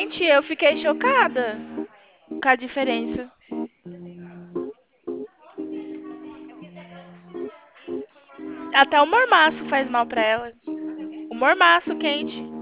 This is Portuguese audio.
Gente, eu fiquei chocada com a diferença. Até o mormaço faz mal pra ela. O mormaço quente.